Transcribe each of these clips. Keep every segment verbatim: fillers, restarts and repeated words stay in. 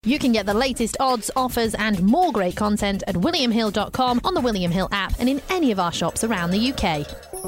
You can get the latest odds, offers and more great content at william hill dot com, on the William Hill app and in any of our shops around the U K.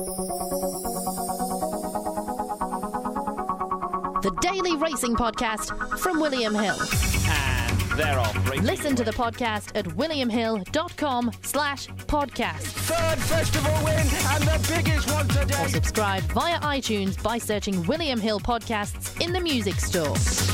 The Daily Racing Podcast from William Hill. And they're off. Racing. Listen to the podcast at william hill dot com slash podcast. Third festival win and the biggest one today. Or subscribe via iTunes by searching William Hill Podcasts in the music store.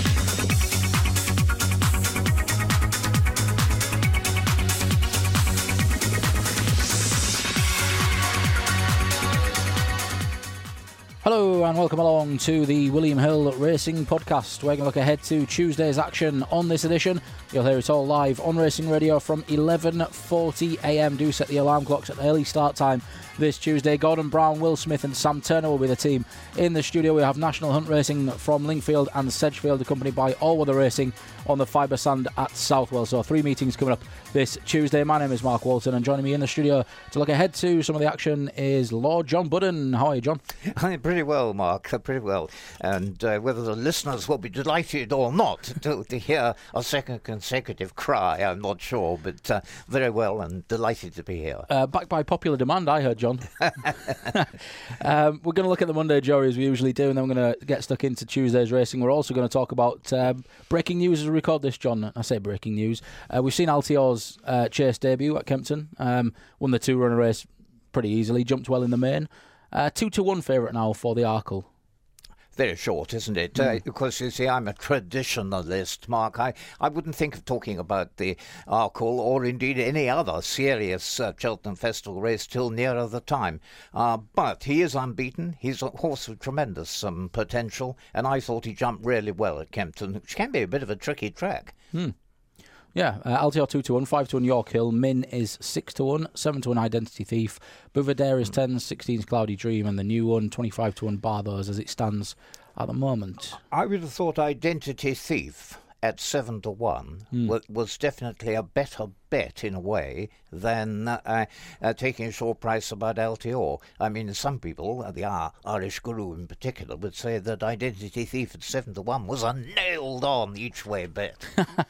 Hello and welcome along to the William Hill Racing Podcast. We're going to look ahead to Tuesday's action on this edition. You'll hear it all live on Racing Radio from eleven forty a m. Do set the alarm clocks at the early start time this Tuesday. Gordon Brown, Will Smith and Sam Turner will be the team in the studio. We have National Hunt Racing from Lingfield and Sedgefield, accompanied by All Weather Racing on the Fibre Sand at Southwell. So three meetings coming up this Tuesday. My name is Mark Walton, and joining me in the studio to look ahead to some of the action is Lord John Budden. How are you, John? I'm pretty well, Mark, pretty well. And uh, whether the listeners will be delighted or not to, to hear a second consecutive cry, I'm not sure, but uh, very well and delighted to be here. Uh, backed by popular demand, I heard, John. um, we're going to look at the Monday jury as we usually do, and then we're going to get stuck into Tuesday's racing. We're also going to talk about um, breaking news as we record this, John. I say breaking news. Uh, we've seen Altior's uh, chase debut at Kempton. Um, won the two-runner race pretty easily, jumped well in the main. Uh, two to one favourite now for the Arkle. Very short, isn't it? Mm. Uh, because, you see, I'm a traditionalist, Mark. I, I wouldn't think of talking about the Arkle or indeed any other serious uh, Cheltenham Festival race till nearer the time. Uh, but he is unbeaten. He's a horse with tremendous um, potential, and I thought he jumped really well at Kempton, which can be a bit of a tricky track. Hmm. Yeah, uh, Altior two to one, five to one York Hill, Min is six to one, seven to one Identity Thief, Buvadere is ten, sixteen is Cloudy Dream, and the new one, twenty-five to one Barthos as it stands at the moment. I would have thought Identity Thief at seven to one mm. was, was definitely a better bet in a way than uh, uh, taking a short price about Altior. I mean, some people, the uh, Irish Guru in particular, would say that Identity Thief at seven to one was a nailed-on each-way bet.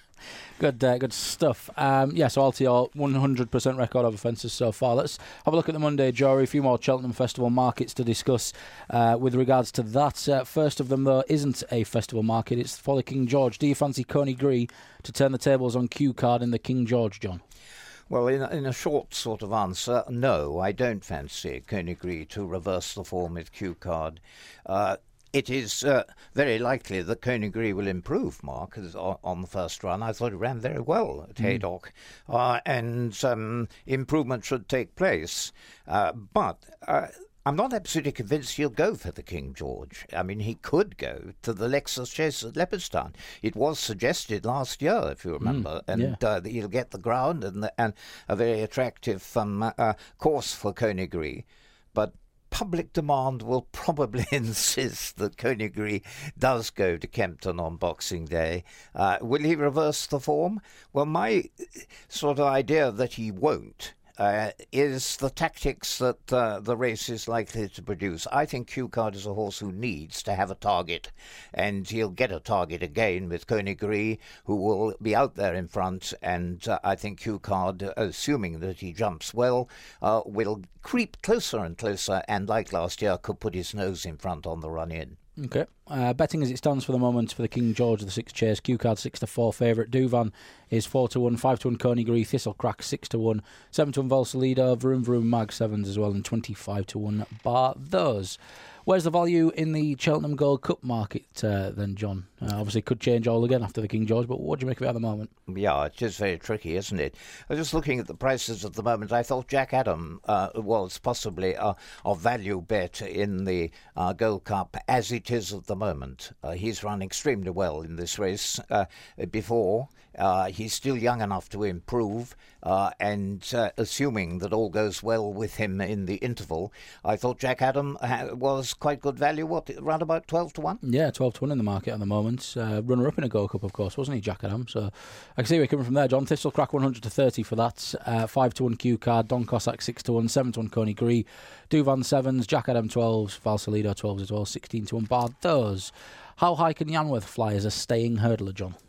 Good uh, good stuff. Um, yeah, so Altior, one hundred percent record of offences so far. Let's have a look at the Monday jury. A few more Cheltenham Festival markets to discuss uh, with regards to that. Uh, first of them, though, isn't a festival market. It's for the King George. Do you fancy Coney Gree to turn the tables on Q Card in the King George, John? Well, in, in a short sort of answer, no, I don't fancy Coney Gree to reverse the form with Q Card. Uh, It is uh, very likely that Coney Gree will improve, Mark, as on, on the first run. I thought he ran very well at mm. Haydock, uh, and um, improvement should take place. Uh, but uh, I'm not absolutely convinced he'll go for the King George. I mean, he could go to the Lexus Chase at Leopardstown. It was suggested last year, if you remember, mm, and yeah. uh, that he'll get the ground and, the, and a very attractive um, uh, course for Coney Gree. But public demand will probably insist that Coney Gree does go to Kempton on Boxing Day. Uh, will he reverse the form? Well, my sort of idea that he won't uh, is the tactics that uh, the race is likely to produce. I think Q Card is a horse who needs to have a target, and he'll get a target again with Coney Gree, who will be out there in front, and uh, I think Q Card, assuming that he jumps well, uh, will creep closer and closer, and like last year, could put his nose in front on the run-in. Okay. Uh, betting as it stands for the moment for the King George, the sixth chase, Q Card six to four favourite. Duvan is four to one, five to one Coney Gree, Thistle Crack six to one, seven to one Valsalido, Vroom Vroom Mag sevens as well, and twenty-five to one Barthos. Where's the value in the Cheltenham Gold Cup market uh, then, John? Uh, obviously could change all again after the King George, but what do you make of it at the moment? Yeah, it is very tricky, isn't it? I was just looking at the prices at the moment. I thought Jack Adam uh, was possibly a, a value bet in the uh, Gold Cup as it is at the moment. Uh, he's run extremely well in this race uh, before. Uh, he's still young enough to improve, uh, and uh, assuming that all goes well with him in the interval, I thought Jack Adam ha- was quite good value. What, around about twelve to one? Yeah, twelve to one in the market at the moment. Uh, runner-up in a Gold Cup, of course, wasn't he, Jack Adam? So I can see where you're coming from there, John. Thistle Crack one hundred to thirty for that. Uh, five to one Q Card, Don Cossack six to one, seven to one Coney Gree, Duvan sevens, Jack Adam twelves, Valsalido twelves as well, sixteen to one Barthos. How high can Yanworth fly as a staying hurdler, John?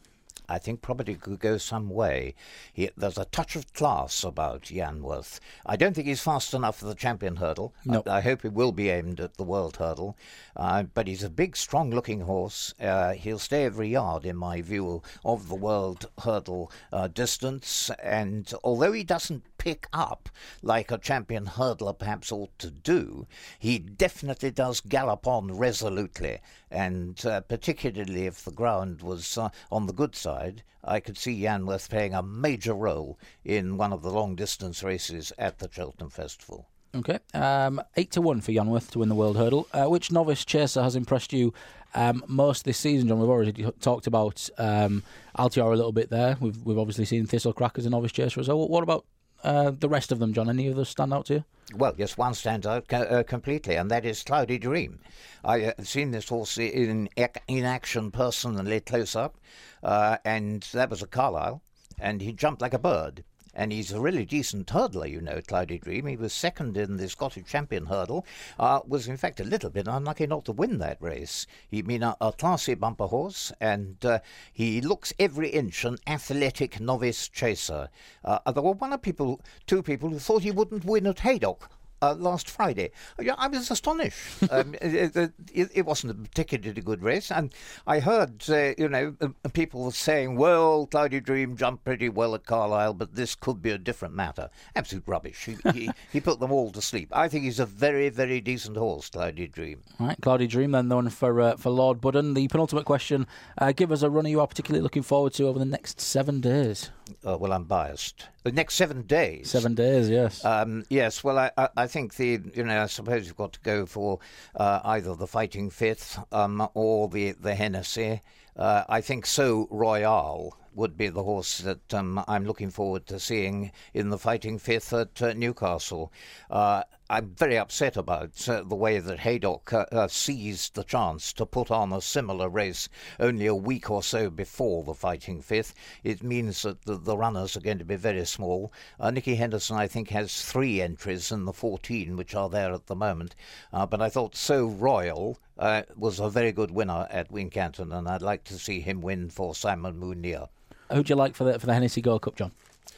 I think probably could go some way. He, there's a touch of class about Yanworth. I don't think he's fast enough for the champion hurdle. No. I, I hope he will be aimed at the world hurdle. Uh, but he's a big, strong-looking horse. Uh, he'll stay every yard, in my view, of the world hurdle uh, distance. And although he doesn't pick up like a champion hurdler perhaps ought to do, he definitely does gallop on resolutely. And uh, particularly if the ground was uh, on the good side, I could see Yanworth playing a major role in one of the long-distance races at the Cheltenham Festival. Okay, um, eight to one for Yanworth to win the world hurdle. Uh, which novice chaser has impressed you um, most this season, John? We've already talked about um, Altior a little bit there. We've we've obviously seen Thistlecrack as a novice chaser as well. What about uh, the rest of them, John? Any of those stand out to you? Well, yes, one stands out uh, completely, and that is Cloudy Dream. I've uh, seen this horse in in action personally, close up, uh, and that was at Carlisle, and he jumped like a bird. And he's a really decent hurdler, you know, Cloudy Dream. He was second in the Scottish Champion hurdle, uh, was in fact a little bit unlucky not to win that race. He'd been a, a classy bumper horse, and uh, he looks every inch an athletic novice chaser. Uh, there were one of people, two people who thought he wouldn't win at Haydock. Uh, last Friday. I was astonished. um, it, it, it wasn't a particularly good race, and I heard, uh, you know, uh, people saying, well, Cloudy Dream jumped pretty well at Carlisle, but this could be a different matter. Absolute rubbish. He, he, he put them all to sleep. I think he's a very, very decent horse, Cloudy Dream. All right, Cloudy Dream, then the one for, uh, for Lord Budden. The penultimate question, uh, give us a runner you are particularly looking forward to over the next seven days. Uh, well, I'm biased. The next seven days. Seven days, yes. Um, yes, well, I, I, I think the, you know, I suppose you've got to go for uh, either the Fighting Fifth um, or the, the Hennessy. Uh, I think So Royale would be the horse that um, I'm looking forward to seeing in the Fighting Fifth at uh, Newcastle. Uh, I'm very upset about uh, the way that Haydock uh, uh, seized the chance to put on a similar race only a week or so before the Fighting Fifth. It means that the, the runners are going to be very small. Uh, Nicky Henderson, I think, has three entries in the fourteen, which are there at the moment. Uh, but I thought So Royal uh, was a very good winner at Wincanton, and I'd like to see him win for Simon Mounier. Who'd you like for the, for the Hennessy Gold Cup, John?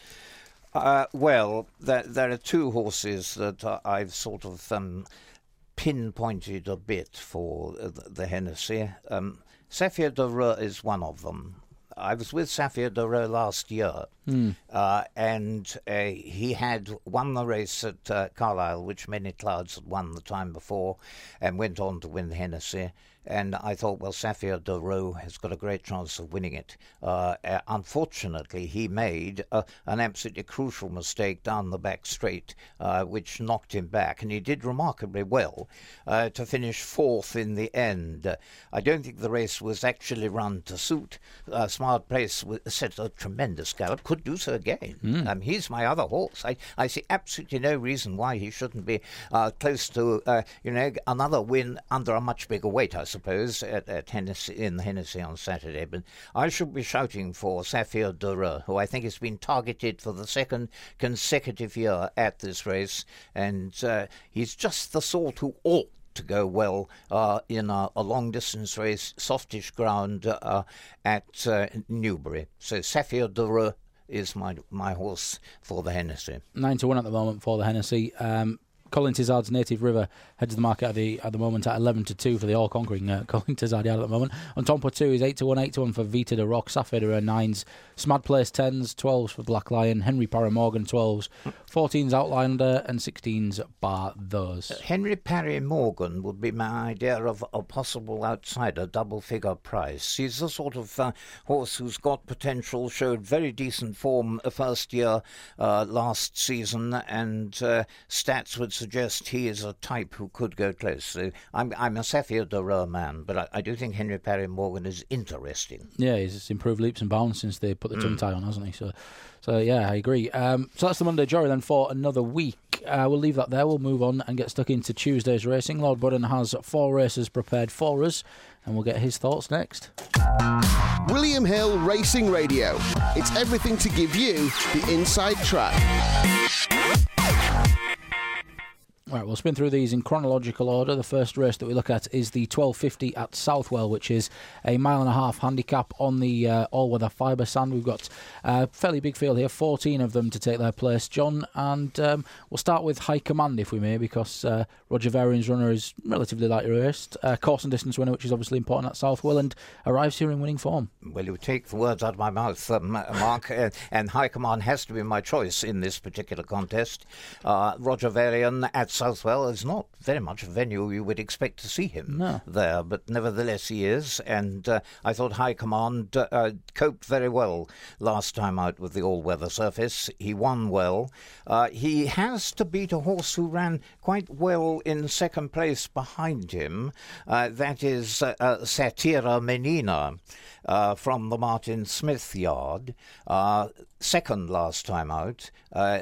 Uh, well, there, there are two horses that uh, I've sort of um, pinpointed a bit for uh, the, the Hennessy. Um, Saphir Doreux is one of them. I was with Saphir Doreux last year, mm. uh, and uh, he had won the race at uh, Carlisle, which Many Clouds had won the time before, and went on to win the Hennessy. And I thought, well, Saphir Doreux has got a great chance of winning it. Uh, uh, unfortunately, he made uh, an absolutely crucial mistake down the back straight, uh, which knocked him back. And he did remarkably well uh, to finish fourth in the end. Uh, I don't think the race was actually run to suit. Uh, Smart Place set a tremendous gallop, could do so again. Mm. Um, he's my other horse. I, I see absolutely no reason why he shouldn't be uh, close to, uh, you know, another win under a much bigger weight, I suppose. suppose, at, at Hennessy, in Hennessy on Saturday. But I should be shouting for Saphir Doreux, who I think has been targeted for the second consecutive year at this race. And uh, he's just the sort who ought to go well uh, in a, a long-distance race, softish ground uh, at uh, Newbury. So Saphir Doreux is my my horse for the Hennessy. Nine to one at the moment for the Hennessy. Um, Colin Tizard's Native River heads the market at the at the moment at eleven to two for the all-conquering uh, Colin Tizard yard at the moment. On Tompo two is eight to one, eight to one for Vita de Rock, Saphir de nines, Smad Place tens, twelves for Black Lion, Henry Parry Morgan twelves, fourteens Outlander and sixteens Bar Those. Uh, Henry Parry Morgan would be my idea of a possible outsider, double-figure price. He's the sort of uh, horse who's got potential, showed very decent form the first year uh, last season, and uh, stats would suggest he is a type who could go close. So I'm, I'm a Saphir Doreux man, but I, I do think Henry Parry Morgan is interesting. Yeah, he's improved leaps and bounds since they put the mm. tongue tie on, hasn't he? So, so yeah, I agree. Um, so that's the Monday Jury then for another week. Uh, we'll leave that there. We'll move on and get stuck into Tuesday's racing. Lord Budden has four races prepared for us, and we'll get his thoughts next. William Hill Racing Radio. It's everything to give you the inside track. Right, we'll spin through these in chronological order. The first race that we look at is the twelve fifty at Southwell, which is a mile and a half handicap on the uh, all-weather fibre sand. We've got a fairly big field here, fourteen of them to take their place, John. And um, we'll start with High Command, if we may, because uh, Roger Varian's runner is relatively lightly raced. Uh, course and distance winner, which is obviously important at Southwell, and arrives here in winning form. Well, you take the words out of my mouth, um, Mark, uh, and High Command has to be my choice in this particular contest. Uh, Roger Varian at Southwell is not very much a venue you would expect to see him no. there, but nevertheless he is, and uh, I thought High Command uh, uh, coped very well last time out with the all-weather surface. He won well. Uh, he has to beat a horse who ran quite well in second place behind him. Uh, that is uh, uh, Satira Menina uh, from the Martin Smith yard. Uh, second last time out. Uh,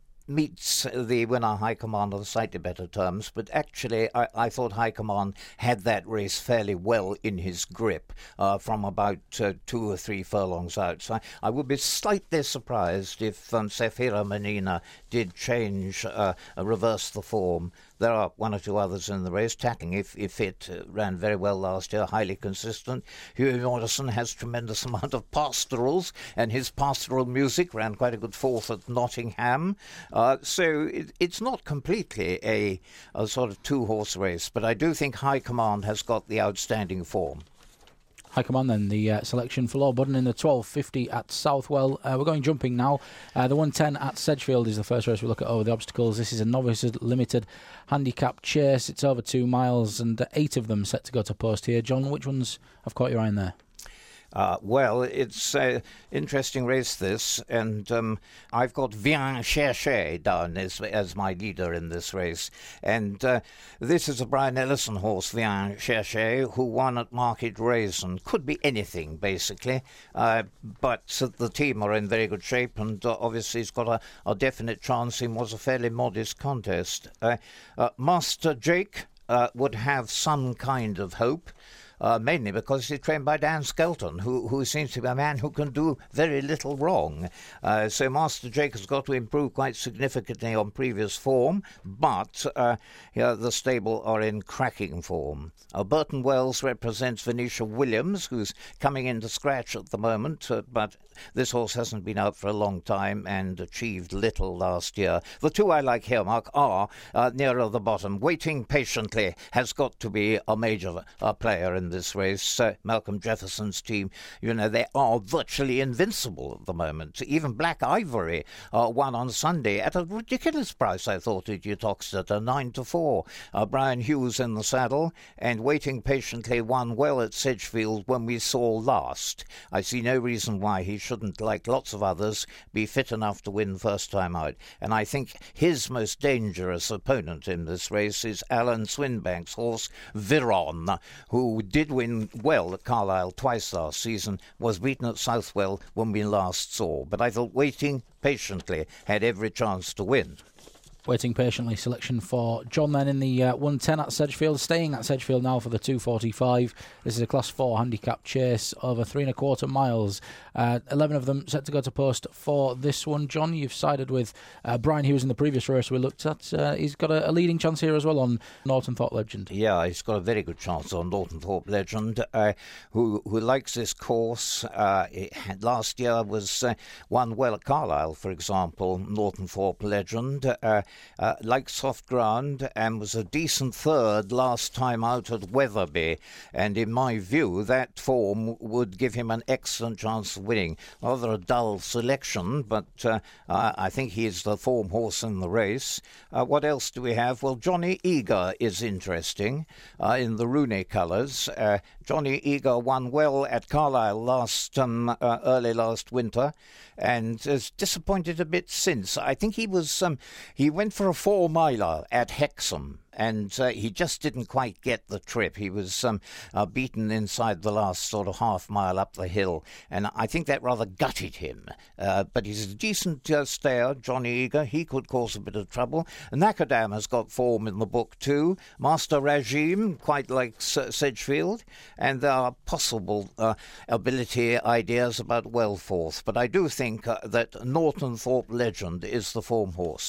meets the winner High Command on slightly better terms, but actually I, I thought High Command had that race fairly well in his grip uh, from about uh, two or three furlongs out. So I, I would be slightly surprised if um, Safira Menina did change, uh, uh, reverse the form. There are one or two others in the race. Tackling, if, if it uh, ran very well last year, highly consistent. Hughie Morrison has tremendous amount of pastorals, and his pastoral music ran quite a good fourth at Nottingham. Uh, so it, it's not completely a, a sort of two-horse race, but I do think High Command has got the outstanding form. High Command then, the uh, selection for Lord Budden in the twelve fifty at Southwell. Uh, we're going jumping now. Uh, the one ten at Sedgefield is the first race we look at over the obstacles. This is a novice limited handicap chase. It's over two miles and uh, eight of them set to go to post here. John, which ones have caught your eye in there? Uh, well, it's an interesting race, this, and um, I've got Viens Chercher down as, as my leader in this race. And uh, this is a Brian Ellison horse, Viens Chercher, who won at Market Raisin. Could be anything, basically, uh, but the team are in very good shape, and uh, obviously he's got a, a definite chance in what's a fairly modest contest. Uh, uh, Master Jake uh, would have some kind of hope. Uh, mainly because he's trained by Dan Skelton, who, who seems to be a man who can do very little wrong. Uh, so Master Jake has got to improve quite significantly on previous form, but uh, yeah, the stable are in cracking form. Uh, Burton Wells represents Venetia Williams, who's coming into scratch at the moment, uh, but this horse hasn't been out for a long time and achieved little last year. The two I like here, Mark, are uh, nearer the bottom. Waiting Patiently has got to be a major uh, player in this race. Uh, Malcolm Jefferson's team, you know, they are virtually invincible at the moment. Even Black Ivory uh, won on Sunday at a ridiculous price, I thought, at Utoxeter, a nine to four. Uh, Brian Hughes in the saddle, and Waiting Patiently won well at Sedgefield when we saw last. I see no reason why he shouldn't, like lots of others, be fit enough to win first time out. And I think his most dangerous opponent in this race is Alan Swinbank's horse, Viron, who did win well at Carlisle twice last season, was beaten at Southwell when we last saw. But I thought Waiting Patiently had every chance to win. Waiting Patiently selection for John then in the uh, one ten at Sedgefield, staying at Sedgefield now for the two forty-five. This is a class four handicap chase over three and a quarter miles. Uh, eleven of them set to go to post for this one. John, you've sided with uh, Brian Hughes in the previous race we looked at. Uh, he's got a, a leading chance here as well on Norton Thorpe Legend. Yeah, he's got a very good chance on Norton Thorpe Legend, uh, who who likes this course. Uh, had, last year was uh, won well at Carlisle, for example, Norton Thorpe Legend. Uh, Uh, like soft ground, and was a decent third last time out at Wetherby, and in my view that form would give him an excellent chance of winning. Rather a dull selection, but uh, I think he's the form horse in the race. Uh, what else do we have? Well, Johnny Eager is interesting uh, in the Rooney colours. Uh, Johnny Eager won well at Carlisle last um, uh, early last winter, and has disappointed a bit since. I think he was um, he went for a four miler at Hexham, and uh, he just didn't quite get the trip. He was um, uh, beaten inside the last sort of half mile up the hill, and I think that rather gutted him. Uh, but he's a decent uh, stayer, Johnny Eager. He could cause a bit of trouble. Nakadam has got form in the book too. Master Regime, quite like S- Sedgefield, and there are possible uh, ability ideas about Wellforth. But I do think uh, that Norton Thorpe Legend is the form horse.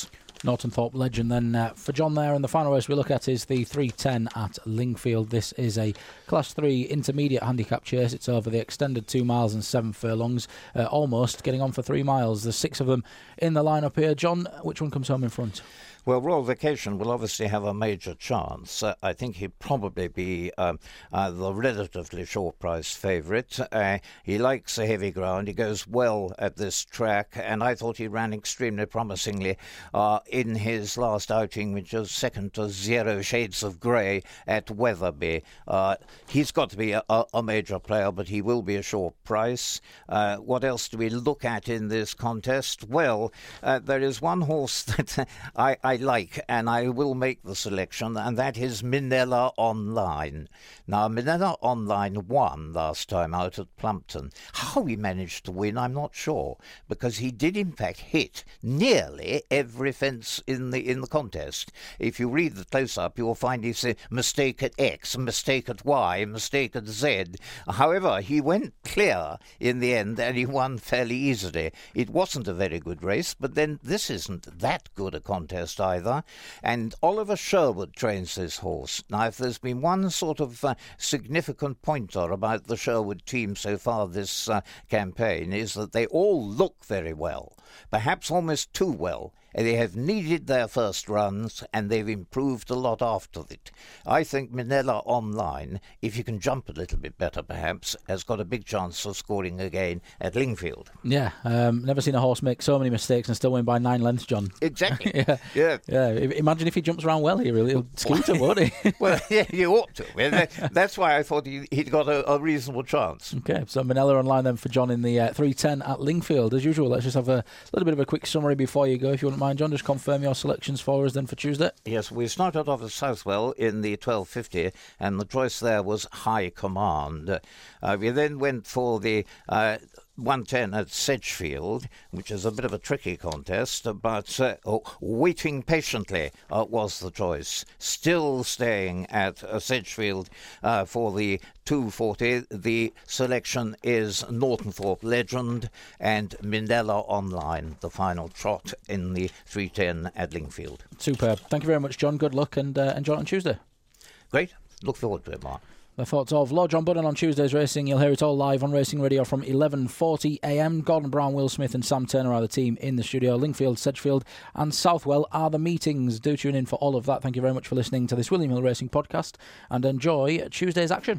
Norton Thorpe Legend. Then uh, for John there, and the final race we look at is the three ten at Lingfield. This is a Class three intermediate handicap chase. It's over the extended two miles and seven furlongs, uh, almost getting on for three miles. There's six of them in the lineup here. John, which one comes home in front? Well, Royal Vacation will obviously have a major chance. Uh, I think he'd probably be um, uh, the relatively short price favourite. Uh, he likes the heavy ground. He goes well at this track, and I thought he ran extremely promisingly uh, in his last outing, which was second to Zero Shades of Grey at Wetherby. Uh, he's got to be a, a major player, but he will be a short price. Uh, what else do we look at in this contest? Well, uh, there is one horse that I, I I like, and I will make the selection, and that is Minella Online. Now, Minella Online won last time out at Plumpton. How he managed to win, I'm not sure, because he did in fact hit nearly every fence in the in the contest. If you read the close-up, you'll find he said mistake at X, mistake at Y, mistake at Z. However, he went clear in the end, and he won fairly easily. It wasn't a very good race, but then this isn't that good a contest either, and Oliver Sherwood trains this horse. Now, if there's been one sort of uh, significant pointer about the Sherwood team so far this uh, campaign, is that they all look very well, perhaps almost too well. They have needed their first runs, and they've improved a lot after it. I think Minella Online, if you can jump a little bit better perhaps, has got a big chance of scoring again at Lingfield. Yeah, um, never seen a horse make so many mistakes and still win by nine lengths, John. Exactly. yeah. yeah. Yeah. Imagine if he jumps around well here, he'll scooter, won't he? Well, yeah, you ought to. Well, that's why I thought he, he'd got a, a reasonable chance. Okay, so Minella Online then for John in the uh, three ten at Lingfield. As usual, let's just have a little bit of a quick summary before you go, if you wouldn't mind, John. Just confirm your selections for us then for Tuesday. Yes, we started off at Southwell in the twelve fifty, and the choice there was High Command. Uh, we then went for the Uh, one ten at Sedgefield, which is a bit of a tricky contest, but uh, oh, Waiting Patiently uh, was the choice. Still staying at uh, Sedgefield uh, for the two forty. The selection is Norton Thorpe Legend and Minella Online, the final trot in the three ten at Lingfield. Superb. Thank you very much, John. Good luck, and uh, enjoy it on Tuesday. Great. Look forward to it, Mark. The thoughts of Lord John Budden on Tuesday's racing. You'll hear it all live on Racing Radio from eleven forty a m. Gordon Brown, Will Smith and Sam Turner are the team in the studio. Lingfield, Sedgefield and Southwell are the meetings. Do tune in for all of that. Thank you very much for listening to this William Hill Racing podcast, and enjoy Tuesday's action.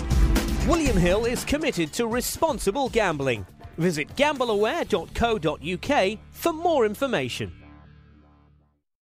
William Hill is committed to responsible gambling. Visit gamble aware dot co dot u k for more information.